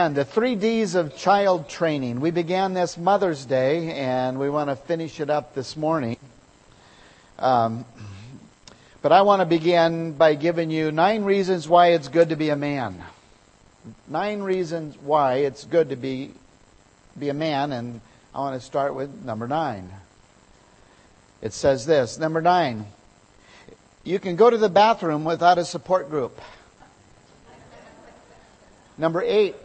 And the 3Ds of child training. We began this Mother's Day, and we want to finish it up this morning. But I want to begin by giving you 9 reasons why it's good to be a man. 9 reasons why it's good to be a man, and I want to start with number 9. It says this, number 9, you can go to the bathroom without a support group. Number 8,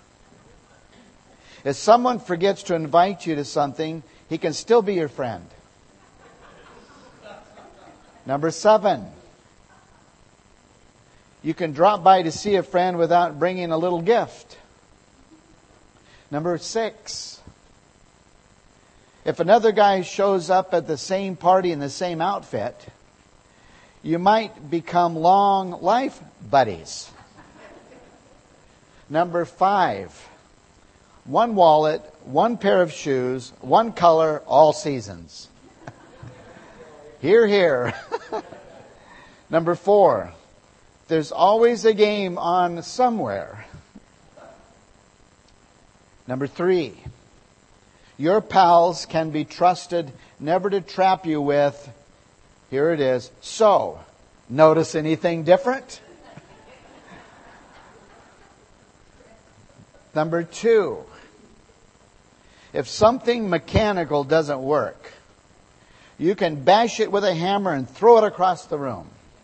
if someone forgets to invite you to something, he can still be your friend. Number 7, you can drop by to see a friend without bringing a little gift. Number 6, if another guy shows up at the same party in the same outfit, you might become long life buddies. Number 5, 1 wallet, 1 pair of shoes, 1 color, all seasons. Hear, hear. Number 4, there's always a game on somewhere. Number 3, your pals can be trusted never to trap you with, here it is, so, notice anything different? Number 2, if something mechanical doesn't work, you can bash it with a hammer and throw it across the room.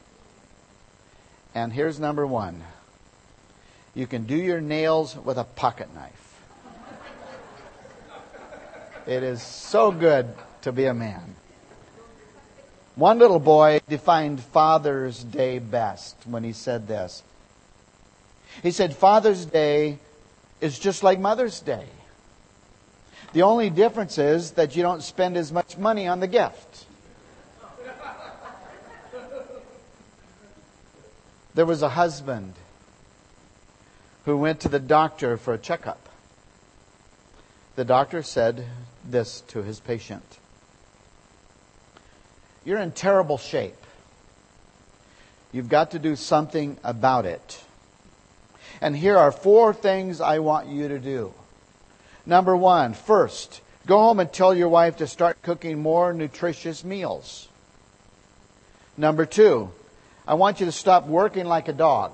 And here's number 1, you can do your nails with a pocket knife. It is so good to be a man. One little boy defined Father's Day best when he said this. He said, Father's Day is just like Mother's Day. The only difference is that you don't spend as much money on the gift. There was a husband who went to the doctor for a checkup. The doctor said this to his patient. You're in terrible shape. You've got to do something about it. And here are 4 things I want you to do. Number 1, first, go home and tell your wife to start cooking more nutritious meals. Number 2, I want you to stop working like a dog.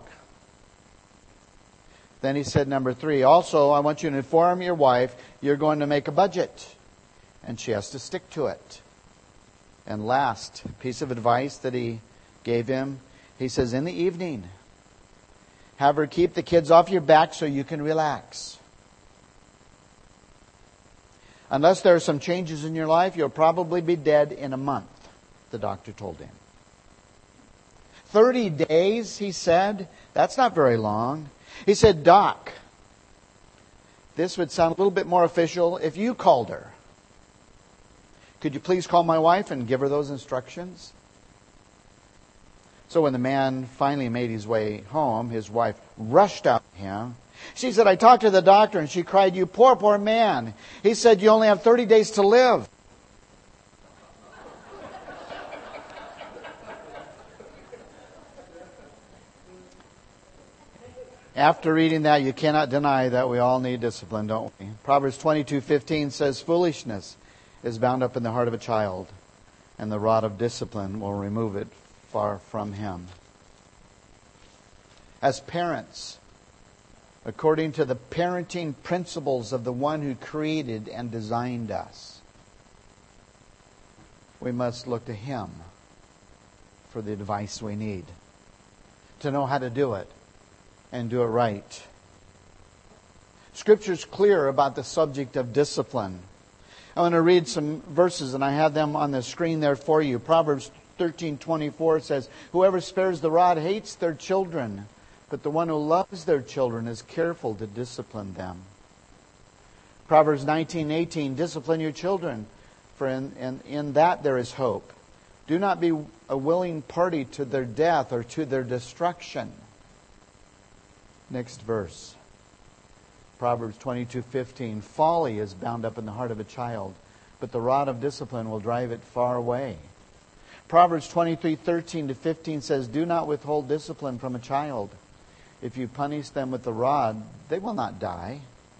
Then he said, number 3, also I want you to inform your wife you're going to make a budget. And she has to stick to it. And last piece of advice that he gave him, he says, in the evening, have her keep the kids off your back so you can relax. Unless there are some changes in your life, you'll probably be dead in a month, the doctor told him. 30 days, he said. That's not very long. He said, Doc, this would sound a little bit more official if you called her. Could you please call my wife and give her those instructions? So when the man finally made his way home, his wife rushed out to him. She said, I talked to the doctor and she cried, you poor, poor man. He said, you only have 30 days to live. After reading that, you cannot deny that we all need discipline, don't we? Proverbs 22:15 says, foolishness is bound up in the heart of a child, and the rod of discipline will remove it far from him. As parents, according to the parenting principles of the one who created and designed us, we must look to Him for the advice we need to know how to do it and do it right. Scripture's clear about the subject of discipline. I want to read some verses, and I have them on the screen there for you. Proverbs 13:24 says, whoever spares the rod hates their children, but the one who loves their children is careful to discipline them. Proverbs 19:18, discipline your children, for in that there is hope. Do not be a willing party to their death or to their destruction. Next verse. Proverbs 22:15, folly is bound up in the heart of a child, but the rod of discipline will drive it far away. Proverbs 23:13-15 says, do not withhold discipline from a child. If you punish them with the rod, they will not die.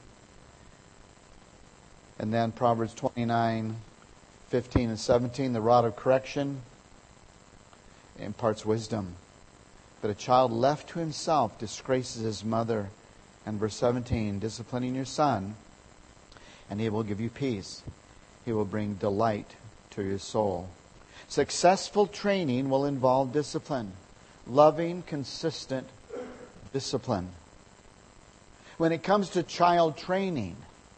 And then Proverbs 29:15 and 17, the rod of correction imparts wisdom. But a child left to himself disgraces his mother. And verse 17, disciplining your son, and he will give you peace. He will bring delight to your soul. Successful training will involve discipline. Loving, consistent discipline. When it comes to child training,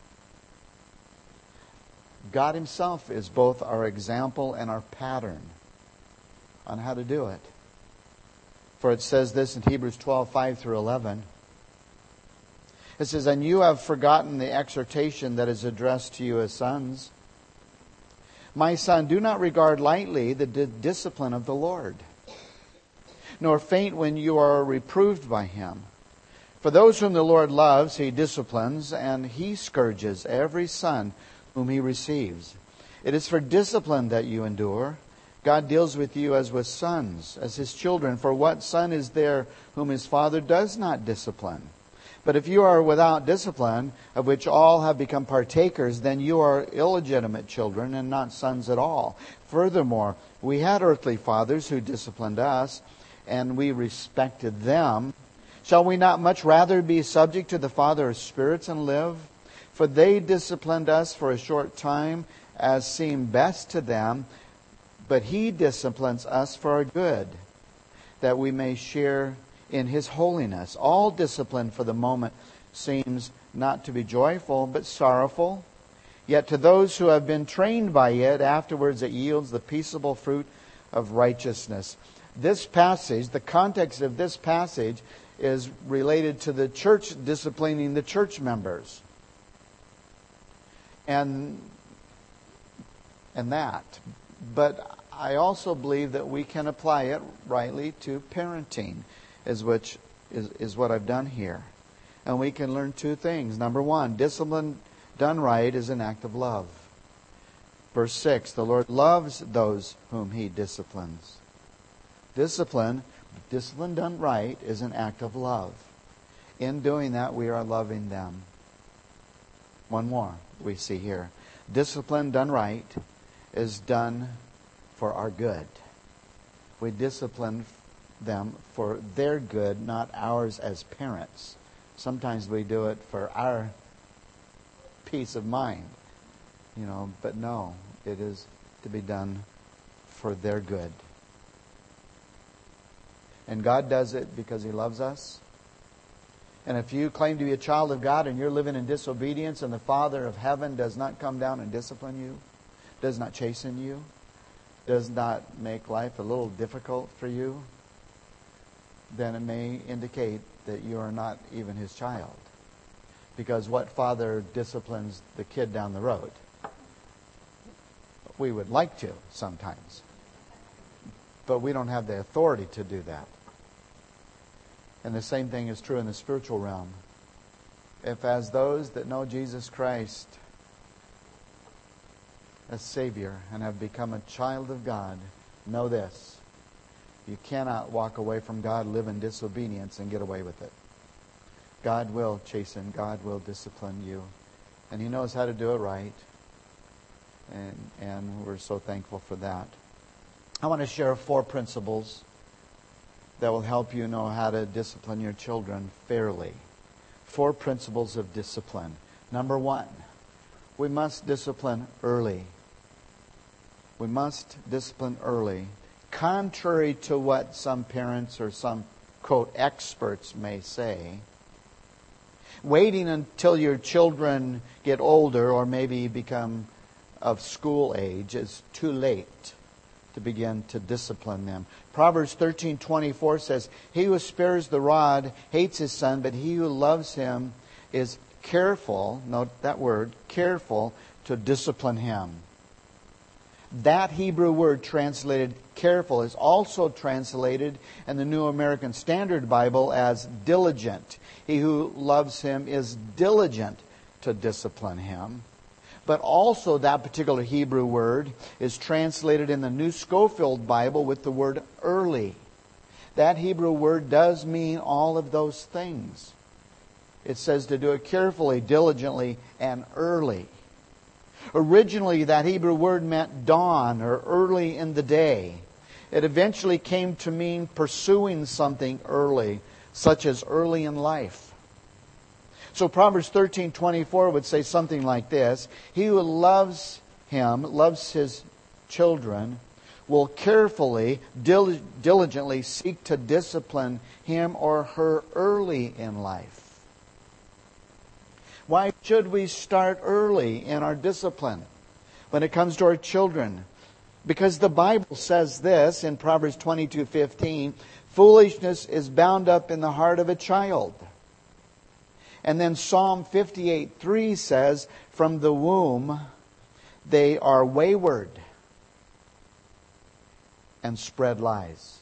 God Himself is both our example and our pattern on how to do it. For it says this in Hebrews 12:5 through 11. It says, and you have forgotten the exhortation that is addressed to you as sons. My son, do not regard lightly the discipline of the Lord, nor faint when you are reproved by Him. For those whom the Lord loves, He disciplines, and He scourges every son whom He receives. It is for discipline that you endure. God deals with you as with sons, as His children. For what son is there whom his father does not discipline? But if you are without discipline, of which all have become partakers, then you are illegitimate children and not sons at all. Furthermore, we had earthly fathers who disciplined us, and we respected them. Shall we not much rather be subject to the Father of spirits and live? For they disciplined us for a short time, as seemed best to them, but He disciplines us for our good, that we may share in His holiness. All discipline for the moment seems not to be joyful, but sorrowful. Yet to those who have been trained by it, afterwards it yields the peaceable fruit of righteousness. This passage, the context of this passage, is related to the church disciplining the church members. And that. But I also believe that we can apply it rightly to parenting, is what I've done here. And we can learn two things. Number one, discipline done right is an act of love. Verse 6, the Lord loves those whom He disciplines. Discipline done right is an act of love. In doing that, we are loving them. One more we see here. Discipline done right is done for our good. We discipline them for their good, not ours as parents. Sometimes we do it for our peace of mind, but no, it is to be done for their good. And God does it because He loves us. And if you claim to be a child of God and you're living in disobedience, and the Father of heaven does not come down and discipline you, does not chasten you, does not make life a little difficult for you, then it may indicate that you are not even His child. Because what father disciplines the kid down the road? We would like to sometimes, but we don't have the authority to do that. And the same thing is true in the spiritual realm. If as those that know Jesus Christ as Savior and have become a child of God, know this: you cannot walk away from God, live in disobedience, and get away with it. God will chasten, God will discipline you. And He knows how to do it right. And we're so thankful for that. I want to share 4 principles that will help you know how to discipline your children fairly. 4 principles of discipline. Number 1, we must discipline early. We must discipline early. Contrary to what some parents or some, quote, experts may say, waiting until your children get older or maybe become of school age is too late to begin to discipline them. Proverbs 13:24 says, he who spares the rod hates his son, but he who loves him is careful, note that word, careful to discipline him. That Hebrew word translated careful is also translated in the New American Standard Bible as diligent. He who loves him is diligent to discipline him. But also that particular Hebrew word is translated in the New Schofield Bible with the word early. That Hebrew word does mean all of those things. It says to do it carefully, diligently, and early. Originally, that Hebrew word meant dawn or early in the day. It eventually came to mean pursuing something early, such as early in life. So Proverbs 13:24 would say something like this: He who loves his children, will carefully, diligently seek to discipline him or her early in life. Why should we start early in our discipline when it comes to our children? Because the Bible says this in Proverbs 22:15, foolishness is bound up in the heart of a child. And then Psalm 58:3 says, from the womb they are wayward and spread lies.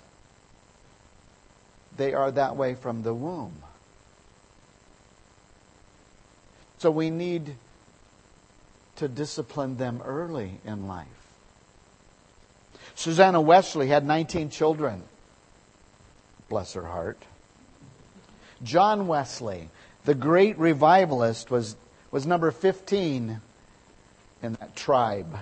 They are that way from the womb. So we need to discipline them early in life. Susanna Wesley had 19 children. Bless her heart. John Wesley, the great revivalist, was number 15 in that tribe.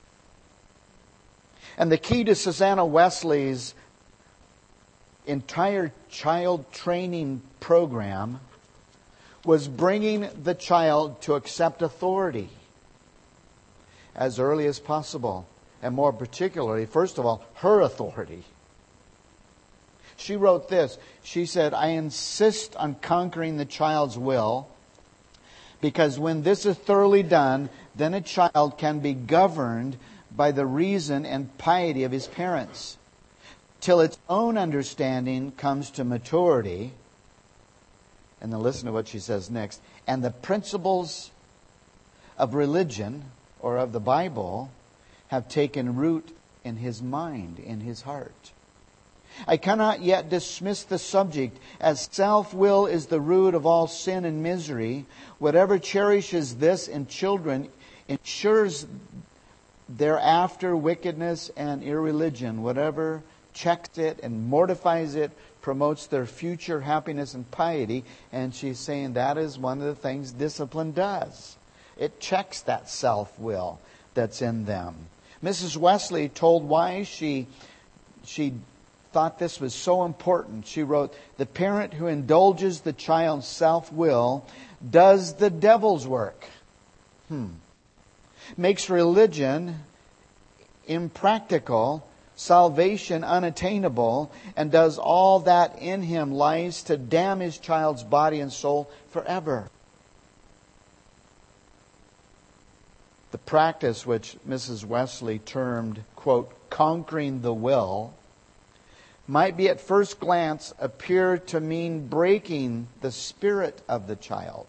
And the key to Susanna Wesley's entire child training program was bringing the child to accept authority as early as possible. And more particularly, first of all, her authority. She wrote this. She said, I insist on conquering the child's will, because when this is thoroughly done, then a child can be governed by the reason and piety of his parents, till its own understanding comes to maturity. And then listen to what she says next. And the principles of religion, or of the Bible, have taken root in his mind, in his heart. I cannot yet dismiss the subject, as self-will is the root of all sin and misery. Whatever cherishes this in children ensures thereafter wickedness and irreligion. Whatever checks it and mortifies it promotes their future happiness and piety. And she's saying that is one of the things discipline does. It checks that self-will that's in them. Mrs. Wesley told why she thought this was so important. She wrote, the parent who indulges the child's self-will does the devil's work. Makes religion impractical, salvation unattainable, and does all that in him lies to damn his child's body and soul forever. The practice which Mrs. Wesley termed, quote, conquering the will, might be at first glance appear to mean breaking the spirit of the child.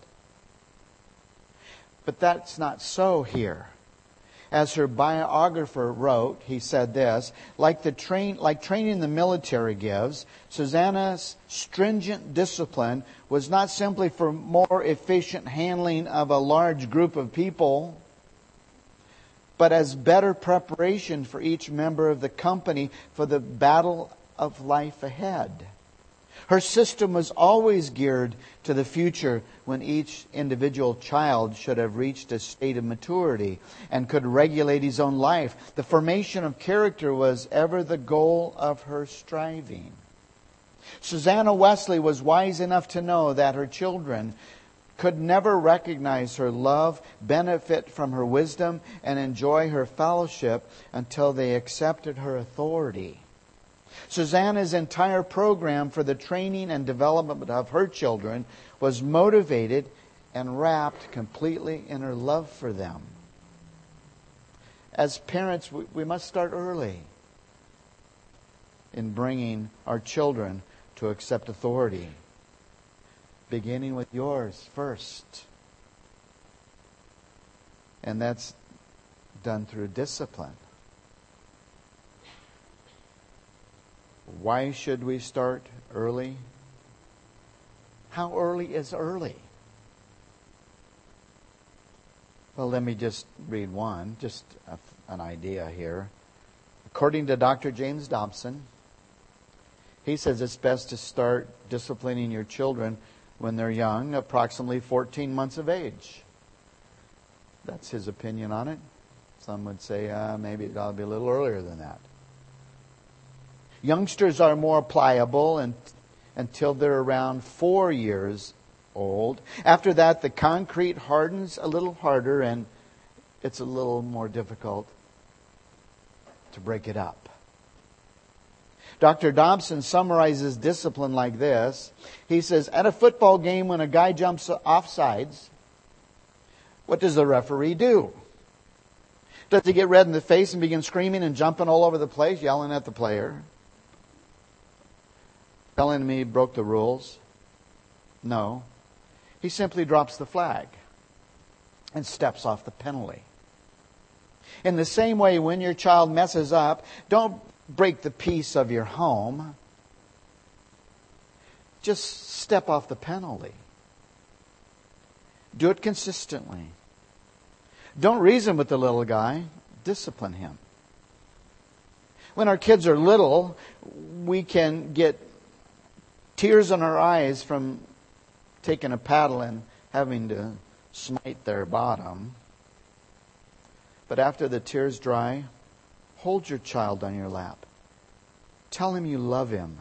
But that's not so here. As her biographer wrote, he said this, like training the military gives, Susanna's stringent discipline was not simply for more efficient handling of a large group of people, but as better preparation for each member of the company for the battle of life ahead. Her system was always geared to the future, when each individual child should have reached a state of maturity and could regulate his own life. The formation of character was ever the goal of her striving. Susanna Wesley was wise enough to know that her children could never recognize her love, benefit from her wisdom, and enjoy her fellowship until they accepted her authority. Susanna's entire program for the training and development of her children was motivated and wrapped completely in her love for them. As parents, we must start early in bringing our children to accept authority, beginning with yours first. And that's done through discipline. Why should we start early? How early is early? Well, let me just read one, just an idea here. According to Dr. James Dobson, He says it's best to start disciplining your children when they're young, approximately 14 months of age. That's his opinion on it. Some would say maybe it ought to be a little earlier than that. Youngsters are more pliable until they're around 4 years old. After that, the concrete hardens a little harder and it's a little more difficult to break it up. Dr. Dobson summarizes discipline like this. He says, at a football game when a guy jumps off sides, what does the referee do? Does he get red in the face and begin screaming and jumping all over the place, yelling at the player? Telling him he broke the rules? No. He simply drops the flag and steps off the penalty. In the same way, when your child messes up, don't break the peace of your home. Just step off the penalty. Do it consistently. Don't reason with the little guy. Discipline him. When our kids are little, we can get tears in our eyes from taking a paddle and having to smite their bottom. But after the tears dry, hold your child on your lap. Tell him you love him.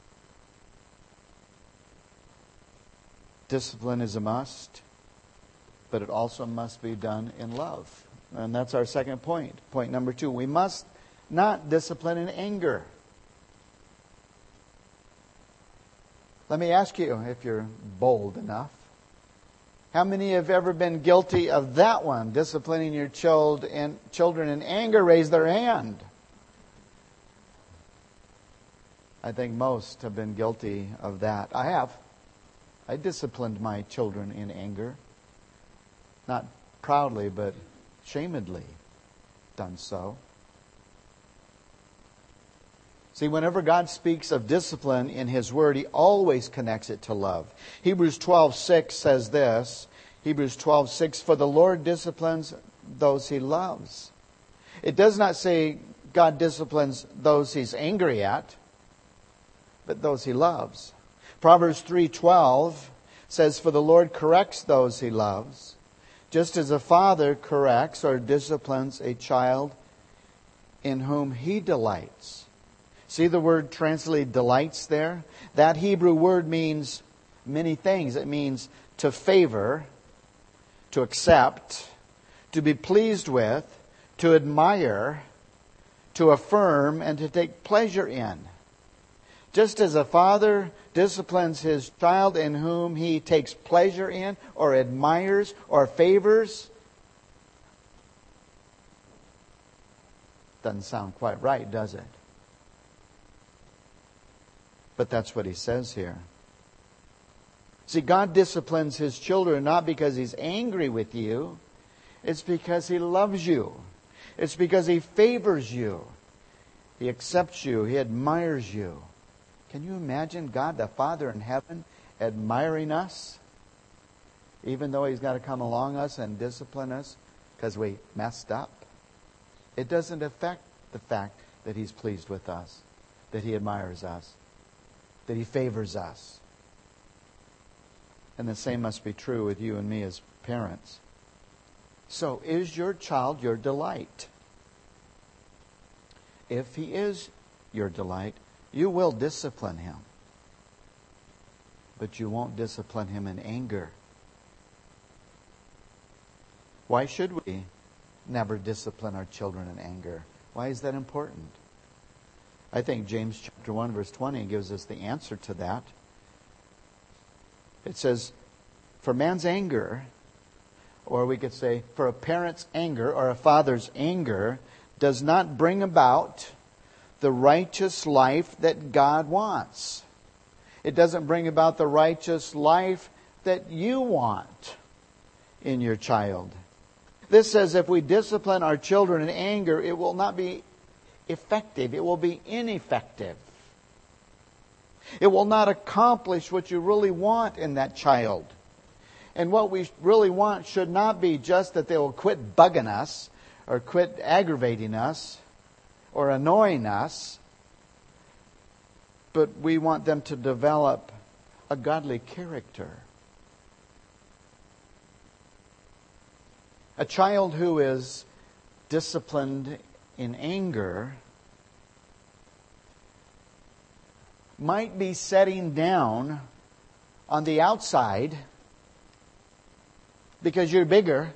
Discipline is a must, but it also must be done in love. And that's our second point. Point number 2. We must not discipline in anger. Let me ask you, if you're bold enough, how many have ever been guilty of that one? Disciplining your children in anger? Raise their hand. I think most have been guilty of that. I have. I disciplined my children in anger. Not proudly, but shamedly done so. See, whenever God speaks of discipline in His Word, He always connects it to love. Hebrews 12:6 says this. Hebrews 12:6, for the Lord disciplines those He loves. It does not say God disciplines those He's angry at, but those He loves. Proverbs 3:12 says, for the Lord corrects those He loves, just as a father corrects or disciplines a child in whom he delights. See the word translated delights there? That Hebrew word means many things. It means to favor, to accept, to be pleased with, to admire, to affirm, and to take pleasure in. Just as a father disciplines his child in whom he takes pleasure in, or admires, or favors. Doesn't sound quite right, does it? But that's what he says here. See, God disciplines His children not because He's angry with you. It's because He loves you. It's because He favors you. He accepts you. He admires you. Can you imagine God the Father in heaven admiring us? Even though He's got to come along us and discipline us because we messed up. It doesn't affect the fact that He's pleased with us, that He admires us, that He favors us. And the same must be true with you and me as parents. So, is your child your delight? If he is your delight, you will discipline him. But you won't discipline him in anger. Why should we never discipline our children in anger? Why is that important? I think James chapter 1 verse 20 gives us the answer to that. It says, for man's anger, or we could say, for a parent's anger or a father's anger, does not bring about the righteous life that God wants. It doesn't bring about the righteous life that you want in your child. This says if we discipline our children in anger, it will not be effective. It will be ineffective. It will not accomplish what you really want in that child. And what we really want should not be just that they will quit bugging us or quit aggravating us or annoying us. but we want them to develop a godly character. A child who is disciplined in anger might be setting down on the outside because you're bigger,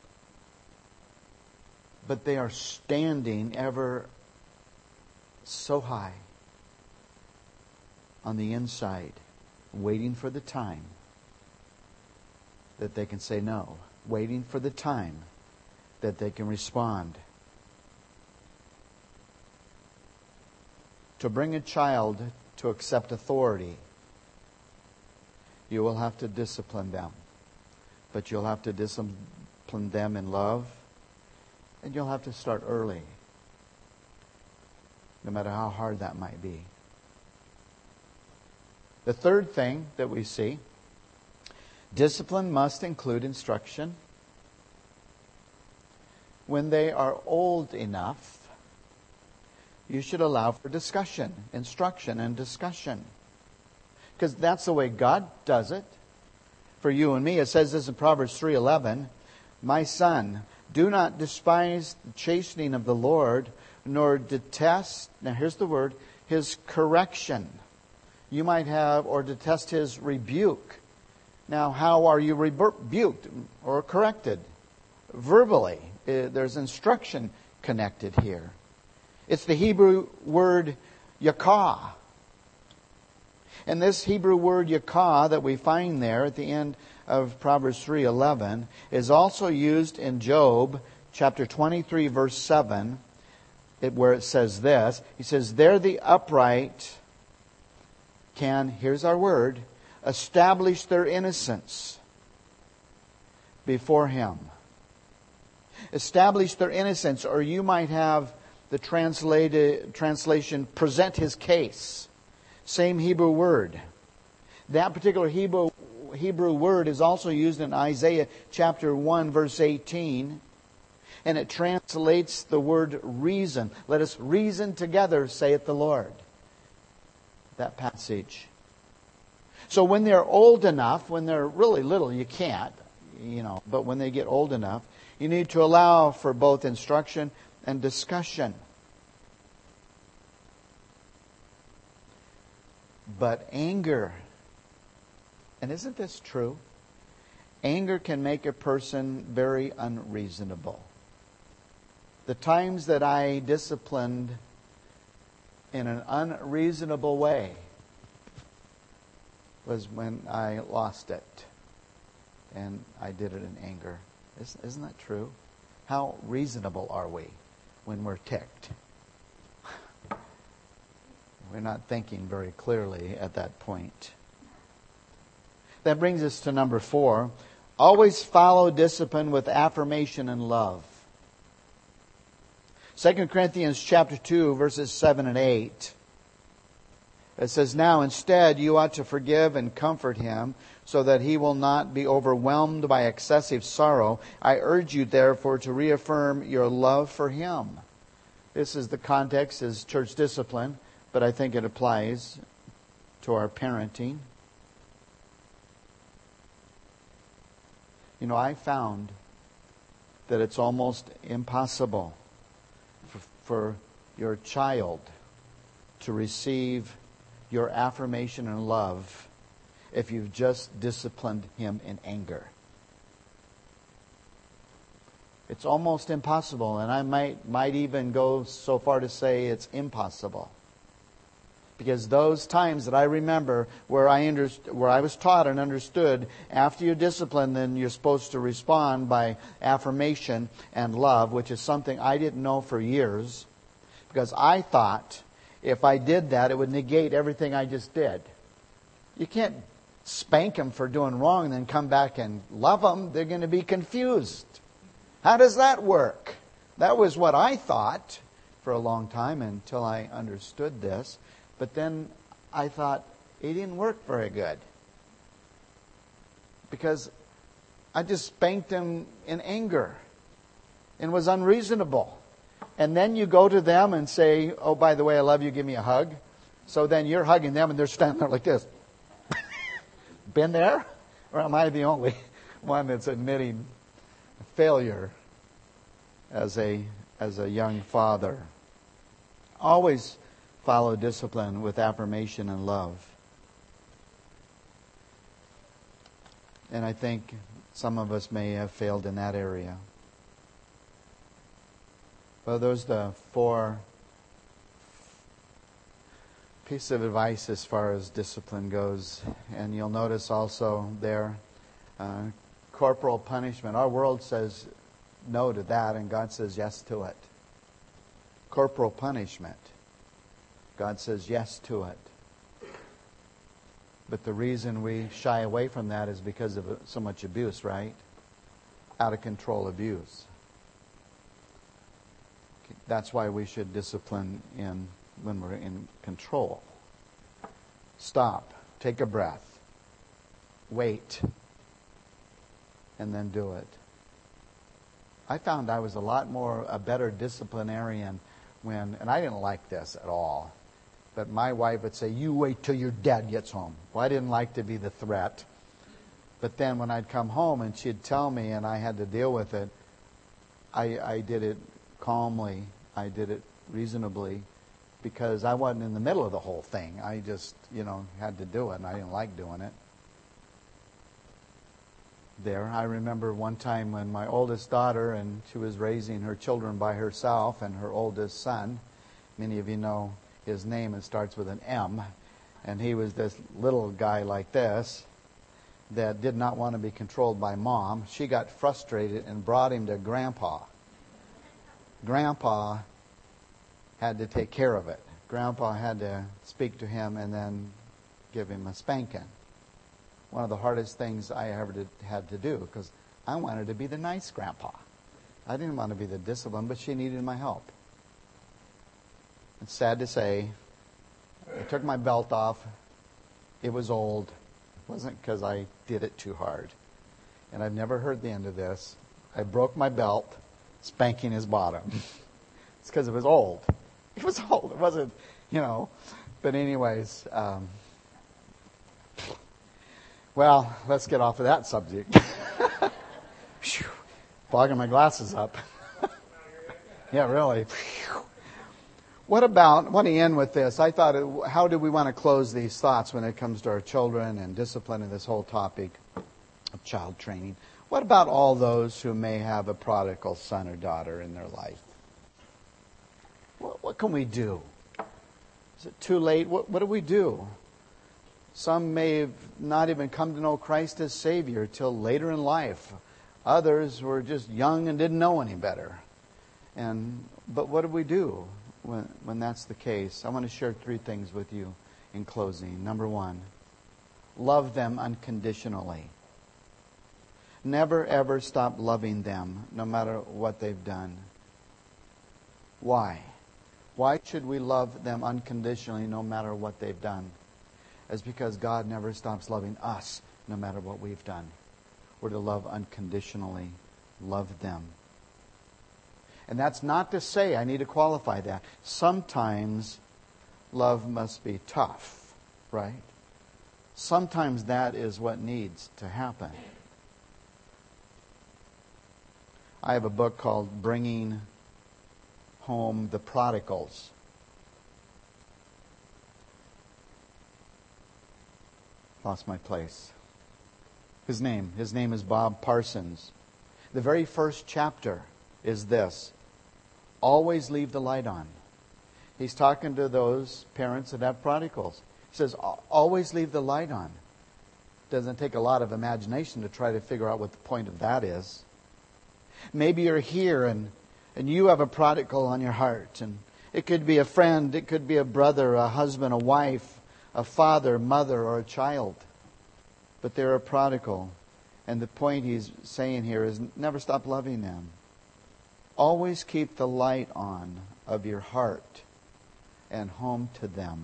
but they are standing ever so high on the inside, waiting for the time that they can say no, waiting for the time that they can respond. To bring a child to accept authority, you will have to discipline them. But you'll have to discipline them in love, and you'll have to start early, no matter how hard that might be. The third thing that we see, discipline must include instruction. When they are old enough, you should allow for discussion, instruction and discussion. Because that's the way God does it. For you and me, it says this in Proverbs 3:11, "My son, do not despise the chastening of the Lord, nor detest," now here's the word, "His correction." You might have, or detest His rebuke. Now, how are you rebuked or corrected? Verbally. There's instruction connected here. It's the Hebrew word yakah. And this Hebrew word yakah that we find there at the end of Proverbs 3:11 is also used in Job chapter 23 verse 7, where it says this. He says, "There the upright can," here's our word, "establish their innocence before Him." Establish their innocence, or you might have the translation, present his case. Same Hebrew word. That particular Hebrew word is also used in Isaiah chapter 1 verse 18. And it translates the word reason. Let us reason together, saith the Lord. That passage. So when they're old enough, when they're really little, you can't, but when they get old enough, you need to allow for both instruction and discussion. But anger, and isn't this true? Anger can make a person very unreasonable. The times that I disciplined in an unreasonable way was when I lost it. And I did it in anger. Isn't that true? How reasonable are we when we're ticked? We're not thinking very clearly at that point. That brings us to number 4. Always follow discipline with affirmation and love. 2 Corinthians chapter 2, verses 7 and 8. It says, "Now instead you ought to forgive and comfort him, so that he will not be overwhelmed by excessive sorrow. I urge you therefore to reaffirm your love for him." This is the context as church discipline, but I think it applies to our parenting. I found that it's almost impossible for your child to receive your affirmation and love if you've just disciplined him in anger. It's almost impossible, and I might even go so far to say it's impossible. Because those times that I remember where I was taught and understood, after you discipline, then you're supposed to respond by affirmation and love, which is something I didn't know for years. Because I thought if I did that, it would negate everything I just did. You can't spank them for doing wrong and then come back and love them. They're going to be confused. How does that work? That was what I thought for a long time until I understood this. But then I thought it didn't work very good. Because I just spanked him in anger and was unreasonable. And then you go to them and say, "Oh, by the way, I love you, give me a hug." So then you're hugging them and they're standing there like this. Been there? Or am I the only one that's admitting failure as a young father? Always follow discipline with affirmation and love. And I think some of us may have failed in that area. Well, those are the 4 pieces of advice as far as discipline goes. And you'll notice also there, corporal punishment. Our world says no to that, and God says yes to it. Corporal punishment. God says yes to it. But the reason we shy away from that is because of so much abuse, right? Out of control abuse. That's why we should discipline when we're in control. Stop. Take a breath. Wait. And then do it. I found I was a better disciplinarian and I didn't like this at all. But my wife would say, you wait till your dad gets home. Well, I didn't like to be the threat. But then when I'd come home and she'd tell me and I had to deal with it, I did it calmly. I did it reasonably because I wasn't in the middle of the whole thing. I just, had to do it, and I didn't like doing it. I remember one time when my oldest daughter, and she was raising her children by herself, and her oldest son, many of you know his name, it starts with an M, and he was this little guy like this that did not want to be controlled by Mom. She got frustrated and brought him to Grandpa. Grandpa had to take care of it. Grandpa had to speak to him and then give him a spanking. One of the hardest things I ever had to do, because I wanted to be the nice grandpa. I didn't want to be the disciplined, but she needed my help. It's sad to say, I took my belt off. It was old. It wasn't because I did it too hard. And I've never heard the end of this. I broke my belt spanking his bottom. It's because it was old. It was old. It wasn't, But anyways, well, let's get off of that subject. Fogging my glasses up. Yeah, really. I want to end with this. I thought, how do we want to close these thoughts when it comes to our children and discipline and this whole topic of child training? What about all those who may have a prodigal son or daughter in their life? What can we do? Is it too late? What do we do? Some may have not even come to know Christ as Savior till later in life. Others were just young and didn't know any better. But what do we do when that's the case? I want to share 3 things with you in closing. Number 1, love them unconditionally. Never ever stop loving them, no matter what they've done. Why? Why should we love them unconditionally, no matter what they've done? It's because God never stops loving us, no matter what we've done. We're to love unconditionally, love them. And that's not to say, I need to qualify that. Sometimes love must be tough, right? Sometimes that is what needs to happen. I have a book called Bringing Home the Prodigals. Lost my place. His name is Bob Parsons. The very first chapter is this: always leave the light on. He's talking to those parents that have prodigals. He says, always leave the light on. Doesn't take a lot of imagination to try to figure out what the point of that is. Maybe you're here and you have a prodigal on your heart. And it could be a friend, it could be a brother, a husband, a wife, a father, mother, or a child. But they're a prodigal. And the point he's saying here is never stop loving them. Always keep the light on of your heart and home to them.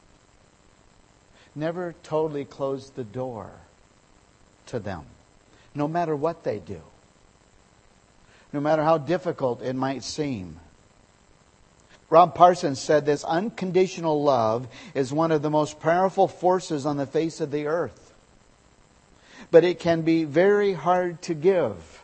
Never totally close the door to them, no matter what they do. No matter how difficult it might seem. Rob Parsons said this: unconditional love is one of the most powerful forces on the face of the earth. But it can be very hard to give.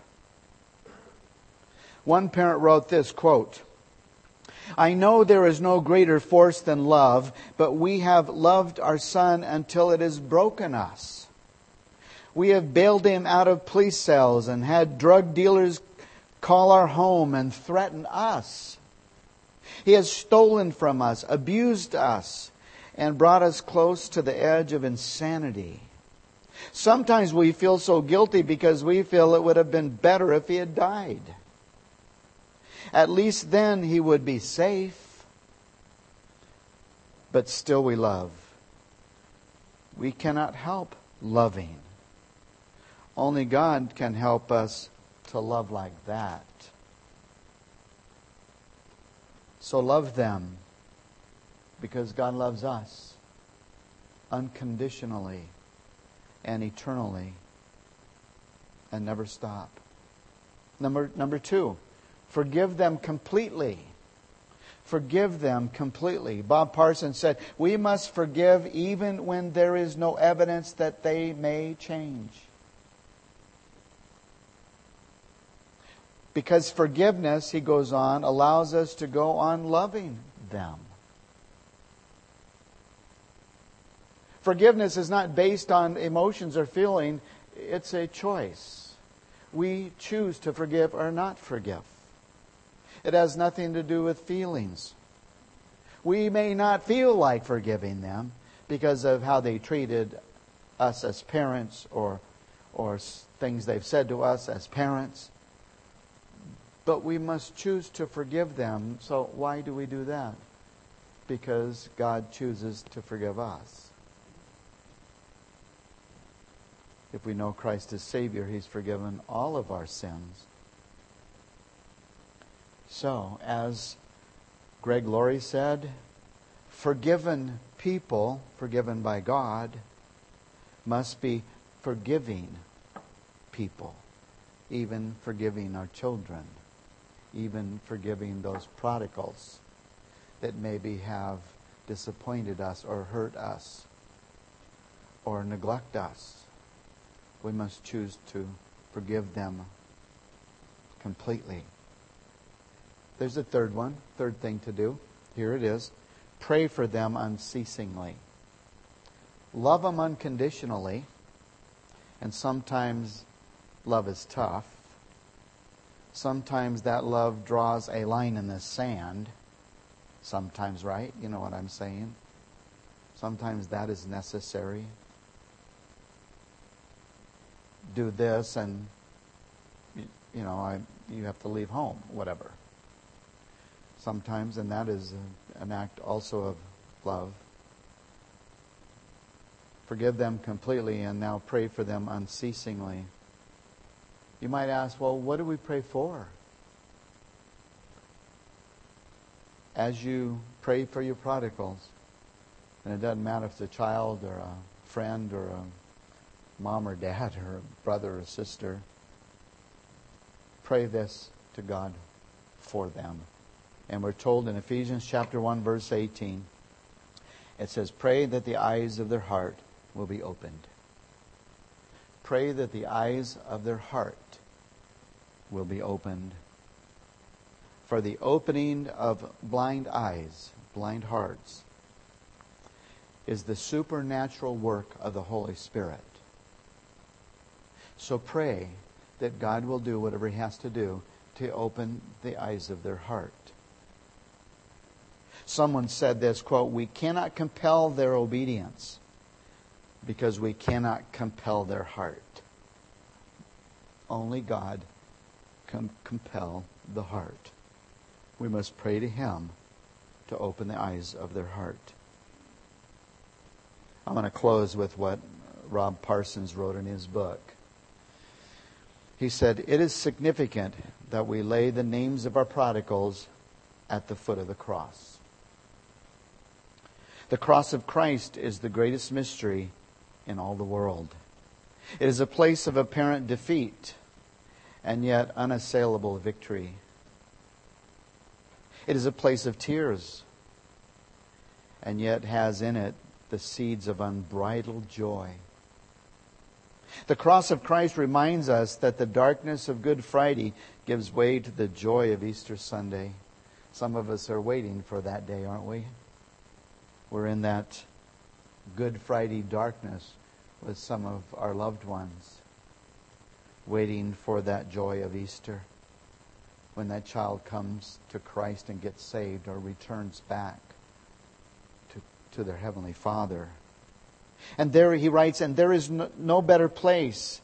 One parent wrote this, quote, "I know there is no greater force than love, but we have loved our son until it has broken us. We have bailed him out of police cells and had drug dealers call our home and threaten us. He has stolen from us, abused us, and brought us close to the edge of insanity. Sometimes we feel so guilty because we feel it would have been better if he had died. At least then he would be safe. But still we love. We cannot help loving. Only God can help us to love like that. So love them because God loves us unconditionally and eternally and never stop. Number 2, forgive them completely. Forgive them completely. Bob Parsons said, we must forgive even when there is no evidence that they may change. Because forgiveness, he goes on, allows us to go on loving them. Forgiveness is not based on emotions or feeling. It's a choice. We choose to forgive or not forgive. It has nothing to do with feelings. We may not feel like forgiving them because of how they treated us as parents or things they've said to us as parents. But we must choose to forgive them. So why do we do that? Because God chooses to forgive us. If we know Christ as Savior, He's forgiven all of our sins. So, as Greg Laurie said, forgiven people, forgiven by God, must be forgiving people. Even forgiving our children. Even forgiving those prodigals that maybe have disappointed us or hurt us or neglect us. We must choose to forgive them completely. There's a third thing to do. Here it is. Pray for them unceasingly. Love them unconditionally. And sometimes love is tough. Sometimes that love draws a line in the sand. Sometimes, right? You know what I'm saying? Sometimes that is necessary. Do this and, you have to leave home, whatever. Sometimes, and that is an act also of love. Forgive them completely and now pray for them unceasingly. You might ask, well, what do we pray for? As you pray for your prodigals, and it doesn't matter if it's a child or a friend or a mom or dad or a brother or sister, pray this to God for them. And we're told in Ephesians chapter 1, verse 18, it says, pray that the eyes of their heart will be opened. Pray that the eyes of their heart will be opened. For the opening of blind eyes, blind hearts, is the supernatural work of the Holy Spirit. So pray that God will do whatever He has to do to open the eyes of their heart. Someone said this, quote, we cannot compel their obedience because we cannot compel their heart. Only God can compel the heart. We must pray to Him to open the eyes of their heart. I'm going to close with what Rob Parsons wrote in his book. He said, it is significant that we lay the names of our prodigals at the foot of the cross. The cross of Christ is the greatest mystery in all the world. It is a place of apparent defeat and yet unassailable victory. It is a place of tears, and yet has in it the seeds of unbridled joy. The cross of Christ reminds us that the darkness of Good Friday gives way to the joy of Easter Sunday. Some of us are waiting for that day, aren't we? We're in that Good Friday darkness with some of our loved ones, waiting for that joy of Easter, when that child comes to Christ and gets saved or returns back to their Heavenly Father. And there he writes, and there is no better place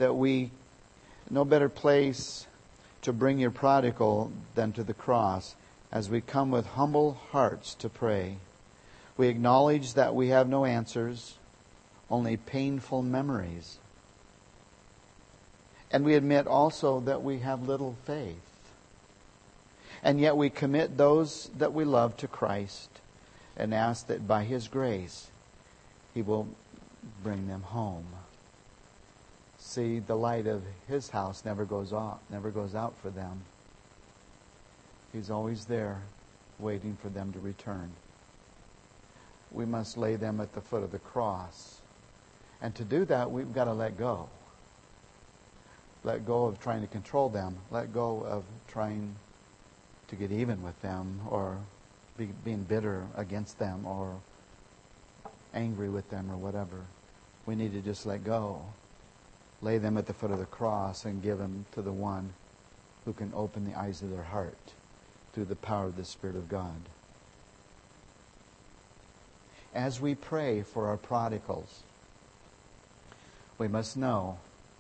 to bring your prodigal than to the cross, as we come with humble hearts to pray. We acknowledge that we have no answers, only painful memories. And we admit also that we have little faith. And yet we commit those that we love to Christ and ask that by His grace He will bring them home. See, the light of His house never goes out for them. He's always there waiting for them to return. We must lay them at the foot of the cross. And to do that, we've got to let go. Let go of trying to control them. Let go of trying to get even with them, or being bitter against them, or angry with them, or whatever. We need to just let go. Lay them at the foot of the cross and give them to the one who can open the eyes of their heart through the power of the Spirit of God. As we pray for our prodigals, we must know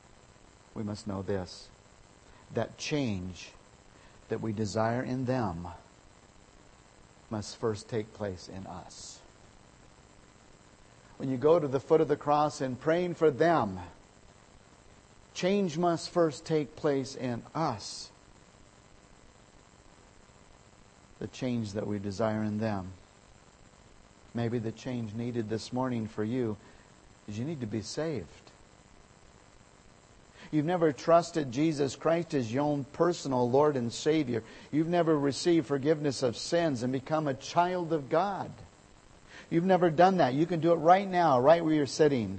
this, that change that we desire in them must first take place in us. When you go to the foot of the cross and praying for them, change must first take place in us. The change that we desire in them. Maybe the change needed this morning for you is you need to be saved. You've never trusted Jesus Christ as your own personal Lord and Savior. You've never received forgiveness of sins and become a child of God. You've never done that. You can do it right now, right where you're sitting.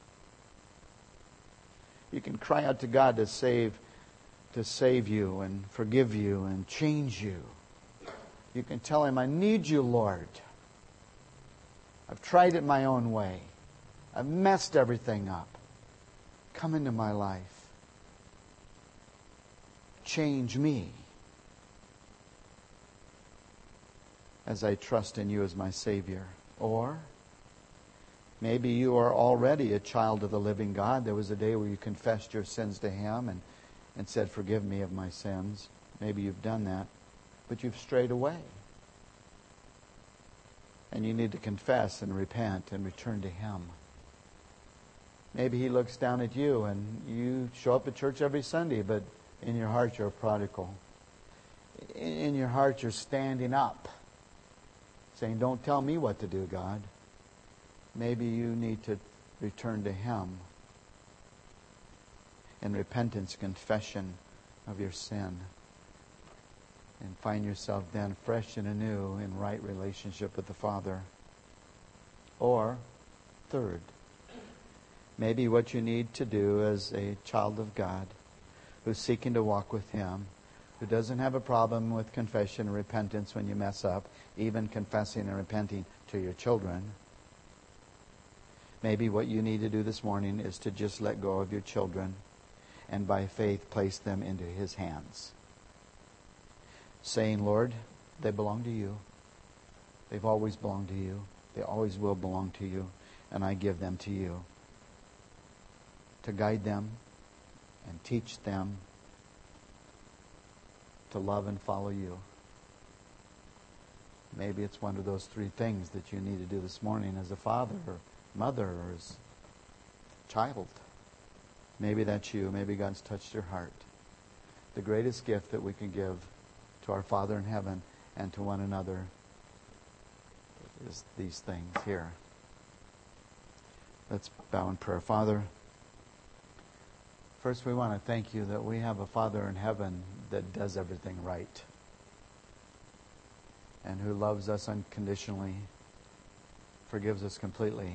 You can cry out to God to save you and forgive you and change you. You can tell Him, I need you, Lord. I've tried it my own way. I've messed everything up. Come into my life. Change me as I trust in you as my Savior. Or maybe you are already a child of the living God. There was a day where you confessed your sins to Him and said, forgive me of my sins. Maybe you've done that, but you've strayed away. And you need to confess and repent and return to Him. Maybe He looks down at you and you show up at church every Sunday, but in your heart you're a prodigal. In your heart you're standing up, saying, don't tell me what to do, God. Maybe you need to return to Him in repentance, confession of your sin, and find yourself then fresh and anew in right relationship with the Father. Or, third, maybe what you need to do as a child of God who's seeking to walk with Him, who doesn't have a problem with confession and repentance when you mess up, even confessing and repenting to your children. Maybe what you need to do this morning is to just let go of your children and by faith place them into His hands. Saying, Lord, they belong to you. They've always belonged to you. They always will belong to you. And I give them to you to guide them and teach them to love and follow you. Maybe it's one of those three things that you need to do this morning as a father or mother or as a child. Maybe that's you. Maybe God's touched your heart. The greatest gift that we can give to our Father in heaven and to one another is these things here. Let's bow in prayer. Father, first we want to thank you that we have a Father in heaven that does everything right. and who loves us unconditionally, forgives us completely.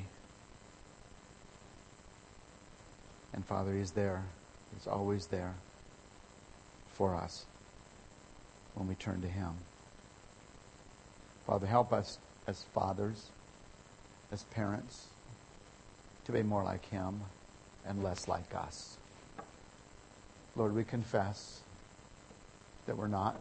And Father, He's there. He's always there for us when we turn to Him. Father, help us as fathers, as parents, to be more like Him and less like us. Lord, we confess that we're not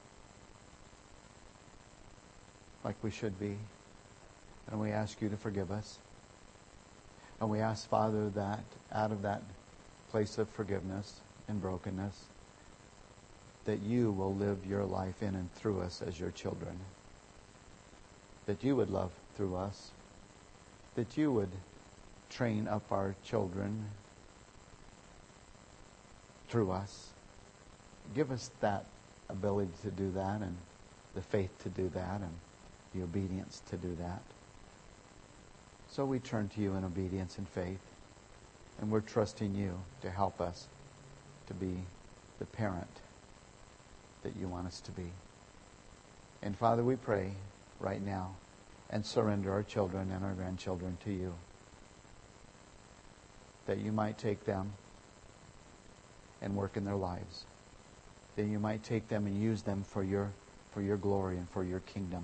like we should be, and we ask You to forgive us. And we ask, Father, that out of that place of forgiveness and brokenness, that You will live Your life in and through us as Your children. That You would love through us. That You would train up our children through us. Give us that ability to do that, and the faith to do that, and the obedience to do that. So we turn to You in obedience and faith, and we're trusting You to help us to be the parent that You want us to be. And Father, we pray right now and surrender our children and our grandchildren to You, that You might take them and work in their lives, that You might take them and use them for Your glory and for Your kingdom.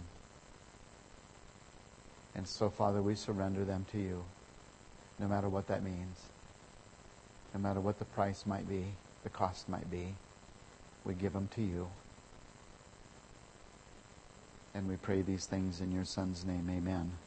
And so, Father, we surrender them to You, no matter what that means, no matter what the price might be, the cost might be. We give them to You. And we pray these things in Your Son's name. Amen.